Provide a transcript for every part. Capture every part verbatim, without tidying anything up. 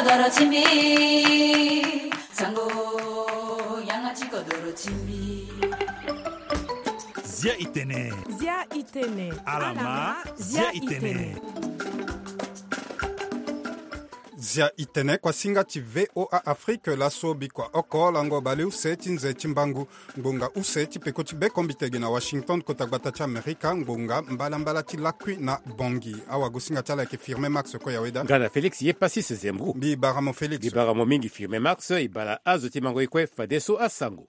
kodoro chimbi sango yangachi kodoro chimbi Zia itene Zia itene Alama Zia itene Zia itene kwa singa ti V O A Afrique la sobi kwa oko lango bale use ti nze ti mbangu ngbonga use ti peko ti beko mbitege na Washington kota gbata ti Amerika ngbonga mbala mbala ti lakui na bongi awa go singa ti ala yeke firme Max ko yaweda Ngana Felix ye pasi se zembru mbi baramo Felix Di baramo mingi firme Max ibala azo ti mango ikwe fadeso a sango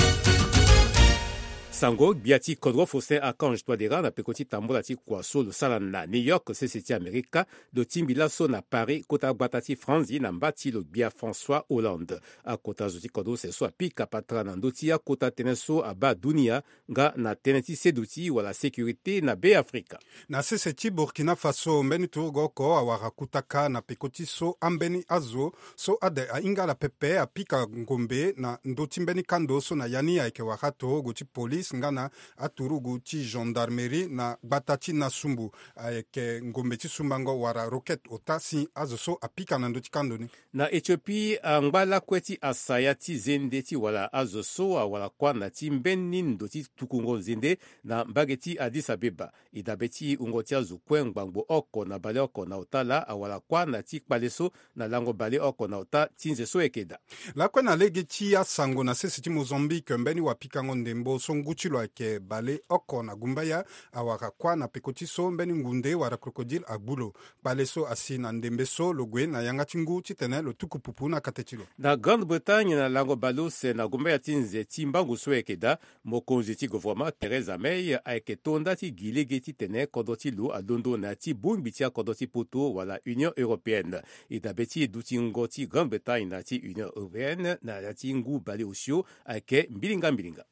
Sango, biati kodro fosen akanj toadera na pekoti tambola ti kwaso lo sala na New York sese ti Amerika do timbila so na Paris kota gbata ti Franzi na mbati lo bia François Hollande. A kota zo ti kodro se so api kapatra na ndo ti a kota tene so aba dunia nga na tene ti sedu ti wala sécurité na be Afrika. Na sese ti Burkina Faso mbeni turgo ko awara kutaka na pekoti so ambeni azo so ade a ingala pepe apika ngombe na ndo ti mbeni kando so na yani ayeke wakato go ti police ngana aturugu ti gendarmerie na gbata ti na sumbu ayeke ngombe ti sumbango wara roket ota si azo so apika na ndo ti kando ni Na Ethiopie angbala kue ti asaya ti zende ti wala azo so awala kwa na ti mbeni ndo ti tukungo zende na mbage ti Addis Abeba idabe ti ungo ti azo kue ngbangbo oko na bale oko na otala awala kwa na ti kpale so na lango bale oko na ota ti nze so ekeda la kue na lege ti asango na sese ti Mozambique mbeni wapikango ndembo so nguti lo ayeke bale oko na gumbaya awara kwa na peko ti so mbeni ngunde wara krokodile agbulo kpale so asi na ndembe so lo gue na yanga ti ngu ti tene lo tuku pupu na kate ti lo na Grande-Bretagne na lango balo se na gumbaya ti nze ti mbangu so ekeda mokonzi ti gouvernement Theresa May ayeke tonda ti gi lege ti tene kodro ti lo alondo na ti bungbi ti akodro ti poto wala Union Européenne idabe ti edu ti ngo ti Grande-Bretagne na ti Union Européenne na ti ngu bale osio ayeke mbilinga-mbilinga.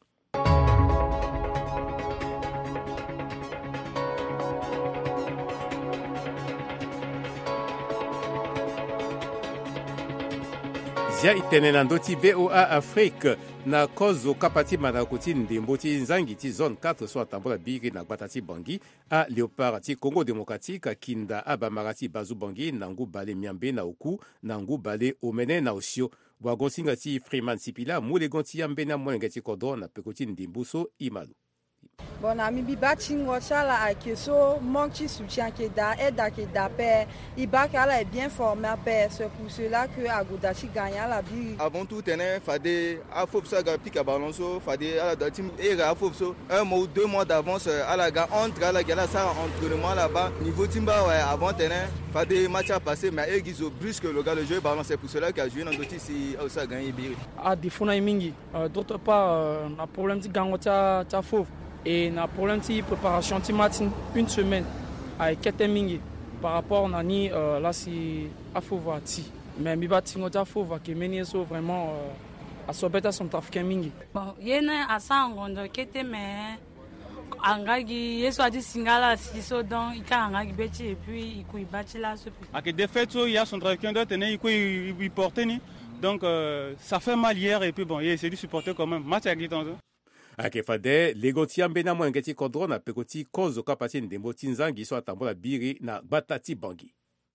Zia itene na ndo ti V O A Afrique na kozo kapa ti manako ti ndembo ti nzangi ti zone quatre so atambola biri na gbata ti Bangui a Léopard ti Congo démocratique akinda abamara ti bazu Bangui na ngu bale miambe na oku na ngu bale omene na osio wagon singa ti Freeman Sipila mu legon ti ambeni amolenge ti kodro na peko ti ndembo so imalu. Bon, ami biba tingo chala ake so manque soutien que da aide que da paix ibaka là est bien formé paix c'est pour cela que Agodachi gagne la vie. Avant tout tenait fade a faut ça ga pique balonso fade à la team et a faut so un mois ou deux mois d'avance à la ga entre à la gala ça entraînement là-bas niveau timba ouais avant tenait fade match à passer mais Egizo brusque le gars le jeu ballon c'est pour cela qu'a joué dans d'autres si ça gagne biri. A difuna mingi d'autre part na problème di gangotia ta fauve et na problème de préparation de matin une semaine avec quatre mingi par rapport à ni là si à Fovati mais mi bati ngota Fova qui meni so vraiment à sobeta son africain mingi bon yena asango ndo kete me angagi yeso adi singala siso donc ika angagi beti et puis ikuibati là ce à que de fait il y a son africain d'autre né il porter ni donc euh, ça fait mal hier et puis bon il c'est du supporter quand même match avec temps Ake fade lego ti ambena mwenge ti kodro na peko ti kozo kapa ti ndembo ti nzangi so atambola biri na gbata ti Bangui.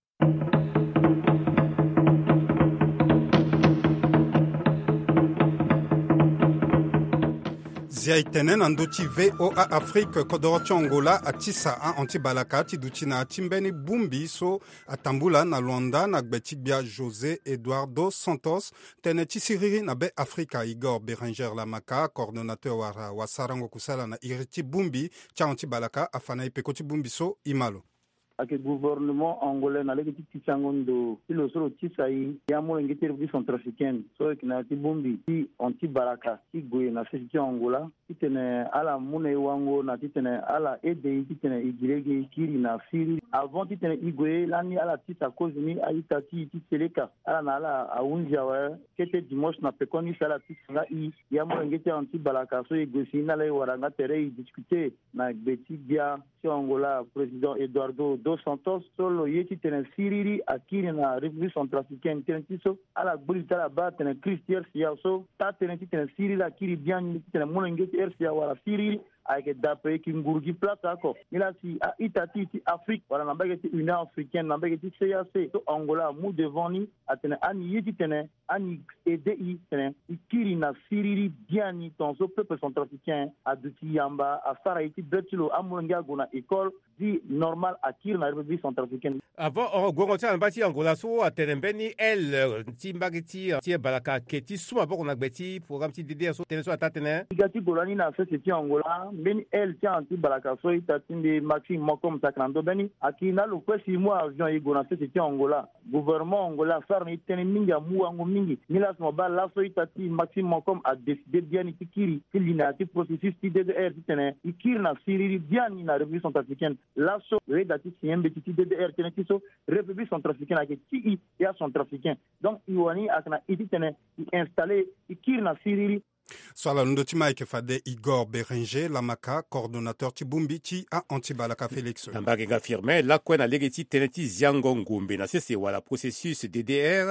Zia itene na ndo ti V O A Afrique kodro ti Angola atisa a anti balaka ti duti na ti mbeni bumbi so atambula na Luanda na gbe ti gbia José Eduardo Santos tene ti siriri na be Afrika Igor Béranger Lamaka coordonnateur wara wasarango kusala na iri ti bumbi ti anti balaka afana i peko ti bumbi so imalo. Ake gouvernement angolais na leki ti sangondo ilo soro ti sai ya mo ngete republique centrafricaine so kina ti bombi ti anti baraka ti goye na sesi ti Angola ti tene ala mune wango na ti tene ala ede ti tene igirege kiri na firi avant ti tene igoye lani ala ti ta kozini ayita ti ti seleka ala na ala aunja wa kete dimanche na pekoni sala ti nga i ya mo ngete anti baraka so igosi na le waranga tere i discuter na beti bia ti Angola président Eduardo Dos Santos solo yeti tene siriri akiri na République centrafricaine tene tiso ala bulita la ba tene Christier sia so ta tene tene siriri akiri bien tene monenge R C A wala siriri avec d'après qui ngurgi place d'accord il a si a itati ti Afrique voilà na bagati Union africaine na bagati C A C to Angola mu devant ni atene ani yiti tene ani E D I tene ikiri na siriri biani tonso peuple centrafricain aduti yamba a faraiti betulo amonga gona école dit normal akir na République centrafricaine avant on gongotia na bati Angola so atene mbeni el timbagiti ti balaka keti suma boko na gbeti programme ti D D R so tene so atatene igati golani na société Angola mbeni el ti anti balaka so itatinde maxime mokom takrando beni akina lo kwesi mo avion i gona société Angola gouvernement Angola farni tene minga mu ango mingi milas mo ba la so itati maxime mokom a décidé bien ikiri kilina ti processus ti D D R ti tene ikir na siriri bien na République centrafricaine la so redati ti M B T D D R tene ti so République centrafricaine avec ti ya centrafricain donc iwani akna iti tene installé ikir na siriri. Swala ndotima eke fade Igor Bérenger Lamaka coordonnateur Tibumbi ti a antibalaka Félix Nambage ngafirme la kwena legeti teneti ziango ngumbi na sese wala processus D D R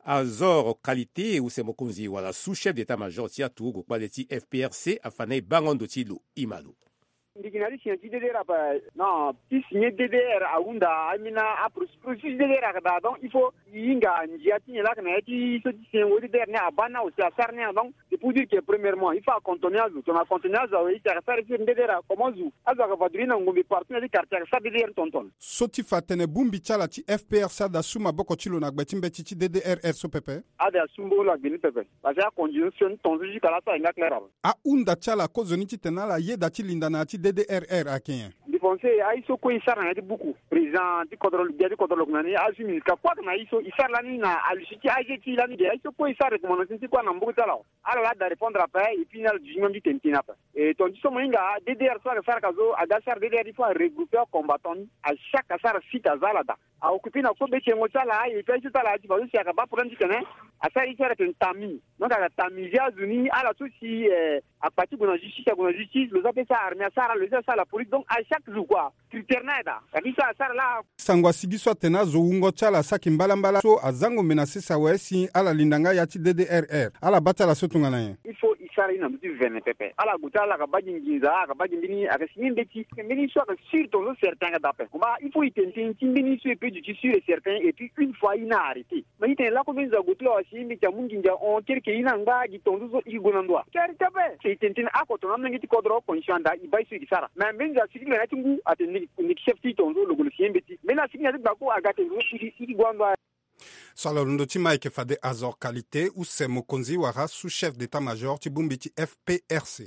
azor qualité ou semokonzi wala sous-chef d'état-major ti atu go kwaleti F P R C afane bangondo ti lu imalu ndikinali sienti D D R ba non ti signé D D R aunda amina a processus D D R da donc il faut yinga njiati la kana ti so ti sengo D D R ne abana aussi a sarne donc c'est pour dire que premièrement il faut contenir azu to na contenir azu il faut faire D D R comment zu azu ka vadrina ngombe partenaire di quartier sa D D R tonton soti fatene bumbi chala ti F P R C da suma boko chilo na gbetimbe ti D D R R so pepe ada sumbo la bini pepe parce que condition tonzo ji kala sa inga clair a unda chala kozoni ti tenala ye da ti linda na ti D D R R à Kenya. Du conseil, il faut qu'il s'arrête beaucoup. Président du contrôle, bien du contrôle, on a assumé que quoi qu'on a il faut il s'arrête là ni na aluciti ageti là ni il faut qu'il s'arrête mon senti quoi n'en beaucoup là. Alors là de répondre après et puis là du même du tentina pas. Et ton disons moinga D D R soit faire caso à gasar D D R il faut regrouper combattants à chaque asar site à zalada. A occuper na ko be chengo là et puis tout là tu vas aussi à pas prendre du canin à ça il s'arrête un tami. Donc à tamizia zuni à la souci à partir de la justice à la justice les appelle ça armée ça le ça la police donc à chaque jour quoi critère nada kadi ça ça là sangwa sigiswa tena zo ungo chala saki mbala mbala so azango menasi sa wesi ala lindanga ya ti D D R R ala batala so tungana ye il faut isari na mtu vene pepe ala gutala ka baji nginza ka baji ndini aka signe beti mbini so que sur ton certain ka dape kuma il faut itenter mbini so et puis du sur et certain et puis une fois il a arrêté mais il là comme za gutlo asi mbi cha munginja on kirke ina nga gitonzo so igunandwa kari tape c'est itenter ako to namngi ti kodro konshanda ibai so isara mais mbenza sikile na tungu ateni ni chef ti tonzo lo golosien beti mais la sikile ba ko agate ngo si gwanda. Sala lundo Mike fade azor qualité ou c'est Mokonzi Wara sous-chef d'état-major Tibumbi ti F P R C.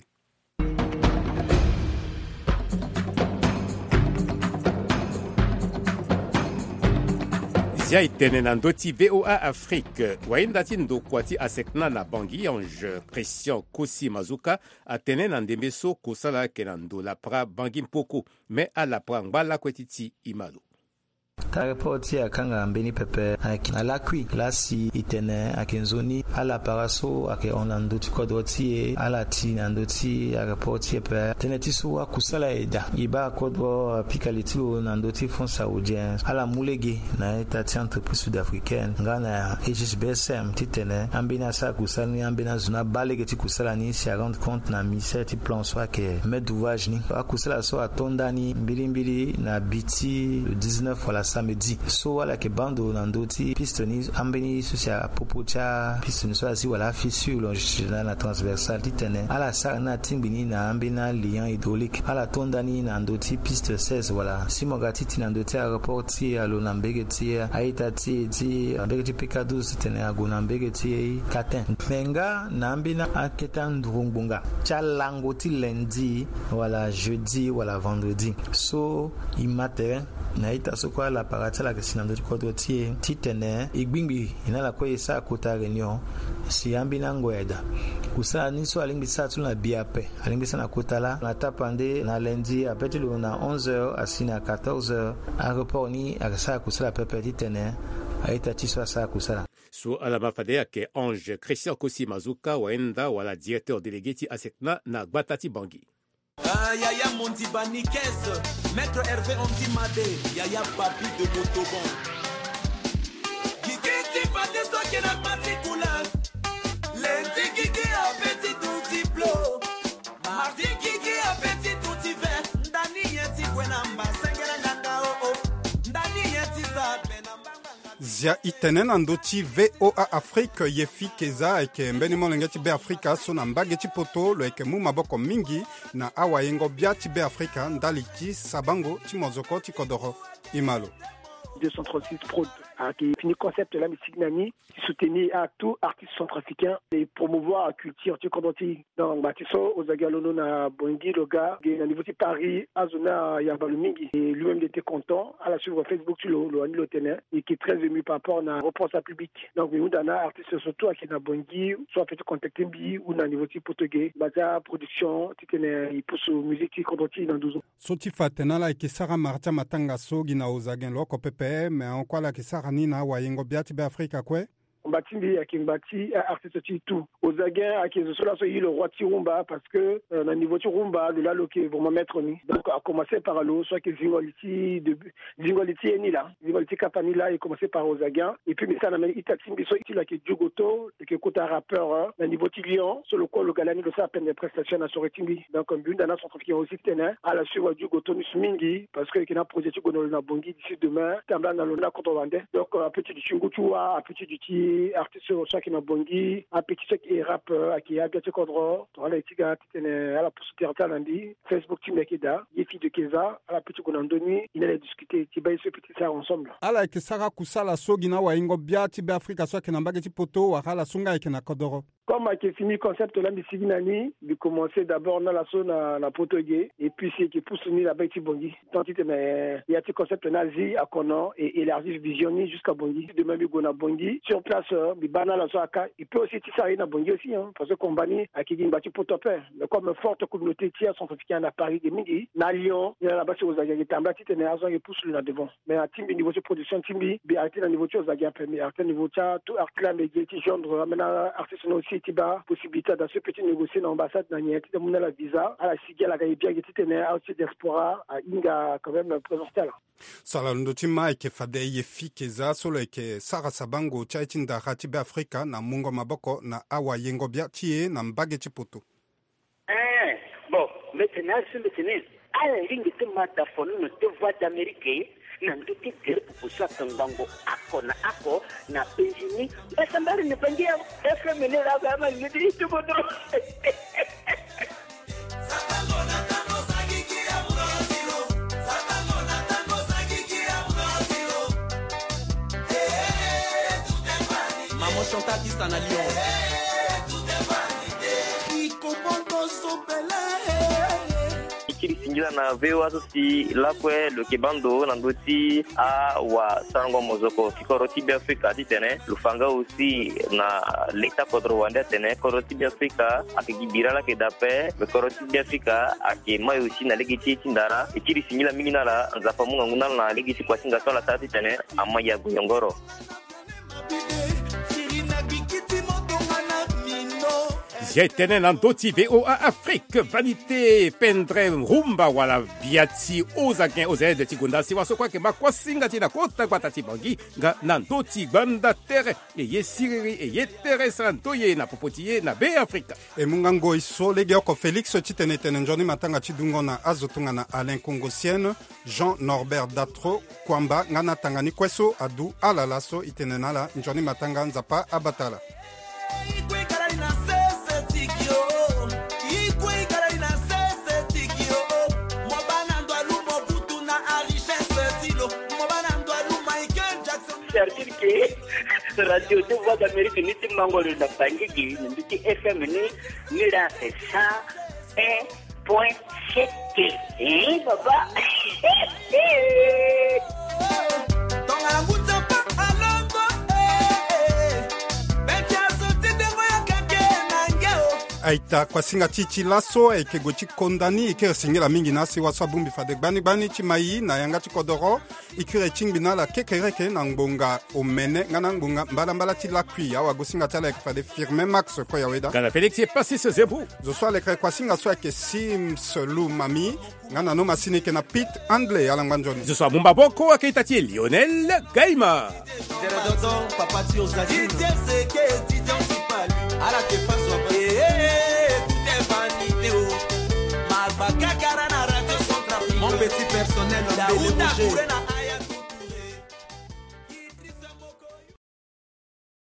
Zia itene na ndoti V O A Afrique wainda ti ndokwati asekna na bangi ange Christian Kosi Mazuka atene na ndembe so kosala ke na ndo la pra bangi mpoko me ala pra ngbala kwetiti imalu ta report ya kanga mbeni pepe ala kui klasi itene akenzoni ala paraso ake onando ti kodoti ala ti nando ti a report ya pe teneti so kusala eda iba kodro pikaliti nando ti fond saoudien ala mulege na eta ti entreprise sud-africaine ngana H S B S M ti tene ambina sa kusala ni ambina zona balege ti kusala ni si a rendre compte na ministère ti plan so ake met d'ouvrage ni akusala so atonda ni mbili mbili na biti le dix-neuf wala samedi so wala ke bando nandoti pistoni ambeni socia popocha pistoni so asi wala fissure longitudinale na transversale titene ala sa na timbini na ambena lien hydraulique ala tondani nandoti piste seize wala simogati tinandoti aeroporti alo nambegeti aitati ti ambegeti P K douze titene agona mbegeti katen menga na ambena aketa ndrungbunga chalango ti lundi wala jeudi wala vendredi so imate na ita so kwa la paratala ke sinando ko do tie titene igbingbi ina la ko yesa kota reunion si ambi na ngoeda kusa ni so alingi sa tuna biape alingi sana kota la na tapande na lundi apeti lo na onze heures asina quatorze heures aéroport ni akasa kusala pepe titene aita tiswa sa kusala so ala mafade ke Ange Christian Kosi Mazuka waenda wala directeur délégué ti asekna na Gbatati Bangi. Ah, Yaya Mondibani Kess, Maître Hervé Ondimade, Yaya Papi de Montauban. Kiki Tipate Soke na matriculation, lundi Kiki a petit tout diplôme, mardi Kiki a petit zia itenen andoti V O A Afrique yefi keza eke mbeni molengeti be Afrika so na mbageti poto lo eke mu maboko mingi na awa yengo bia ti be Afrika ndali ti sabango ti mozoko ti kodoro imalo deux cent trente-six prod qui finit concept la musique nani qui soutenir à tout artiste centrafricain et promouvoir la culture tu comprends donc batiso aux agalono na bongi le gars na niveau de Paris azona ya balumingi et lui-même était content à la suivre Facebook sur le le tenait et qui est très ému par rapport à réponse à public donc nous dana artiste surtout qui na bongi soit fait contacter bi ou na niveau de portugais baza production tu connais il pousse musique qui comprends dans douze ans soti fatena la ki sara marcha matanga sogi na ozagen loko ppm mais en quoi la ki sara nina wa yengo biati be Afrika kwe Mbatimbi akimbati artiste tout aux agains à qui cela soit le roi Tirumba parce que euh, au niveau Tirumba le lalo qui vont mettre ni donc a commencé par l'eau soit que Zingoliti de Zingoliti ni là Zingoliti Kapani là il commencé par aux agains et puis mais ça na itatimbi soit il a qui Djogoto et que côté rappeur au niveau Tilion sur le quoi le galani de ça à peine des prestations à Soretimbi donc un but dans son qui aussi tenait à la suivre Djogoto Nusmingi parce que qu'il a projet tu connais na bongi d'ici demain tamba na lona contre Vendée donc un petit du Chungutua un petit du artiste soit qui na bongi a petit qui rap qui a bien kodro to ala itiga tene ala possibilité lundi Facebook team ekida yefi de keza ala petit konandoni il allait discuter ti baï ce petit ça ensemble ala ke sara kusala sogi na wa ingo bia ti be Afrika soit qui na mbage ti poto wa ala sunga e na kodoro comme a fini concept la musique nani de commencer d'abord na la zone na portugais et puis c'est qui pousse ni la baï ti bongi tant ti mais il y a ti concept nazi à kono et élargir visionner jusqu'à bongi de même go na bongi sur place bibana la soaka il peut aussi tisser na bongi aussi hein parce que compagnie à qui dit bati potopé mais comme forte communauté tiers sont africains à Paris de midi na Lyon il y a là-bas sur aux agents tamba ti tene azo et pousse là devant mais à team niveau de production team bi arrêter na niveau aux agents premier arrêter niveau ça tout article média ti genre amena artiste aussi ti ba possibilité dans ce petit négocier dans l'ambassade na niati de mona la visa à la sigia la gaibia ti tene aussi diaspora à inga quand même présence là sala ndotima eke fade yefi keza solo eke sara sabango chaitinda hati be Afrika na mungo maboko na awa yengo bia tie na mbage chipoto eh bon maintenant c'est maintenant à la ligne de mataphone no te voix d'Amérique na nduti gere pusa tangango ako na ako na penjini basambari ne pangia F M ne la gama ni di tubodo Maman chanta qui s'en a Lyon. Singira na vewa sosi lakwe lo kibando na ndoti a wa sango mozoko kikoroti bi Afrika ditene lufanga aussi na leta kodro wanda tene koroti bi Afrika akigibira la kedape be koroti bi Afrika akema aussi na legiti tindara ikiri singira mingina la nzafa munga nguna na legiti kwa singa tola tati tene amaya guyongoro Jetenen andoti V O A Afrique vanité pendre rumba wala biati ozagen ozede tigunda siwa sokwa ke makwasinga tina kota kwatati bangi nga nandoti banda terre e yesiri e yetere santo ye na popotiye na be Afrika e mungango iso lege oko Félix titenetene njoni matanga tidungo na azotunga na Alain Congosienne Jean Norbert Datro kwamba ngana tangani kweso adu alalaso itenenala njoni matanga nzapa abatala c'est-à-dire que radio de voix d'Amérique ni ti mangolo na bangi ki ni F M ni ni la ça un point sept eh baba aita kwa singa chichi laso eke gochi kondani eke singela mingi nasi waswa bumbi fade bani bani chimai na yanga chikodoro ikure chingbina la kekereke na ngbonga omene ngana ngbonga mbala mbala ti lakui awa gosinga tala eke fade firme max ko yaweda kana Félix est passé ce zebu zo so le kwa singa so eke sims lu mami ngana no masini ke na pit anglais ala ngwanjoni zo so mumba boko akaitati Lionel Gaima papa ti ozadi ala ke faso mon petit personnel, on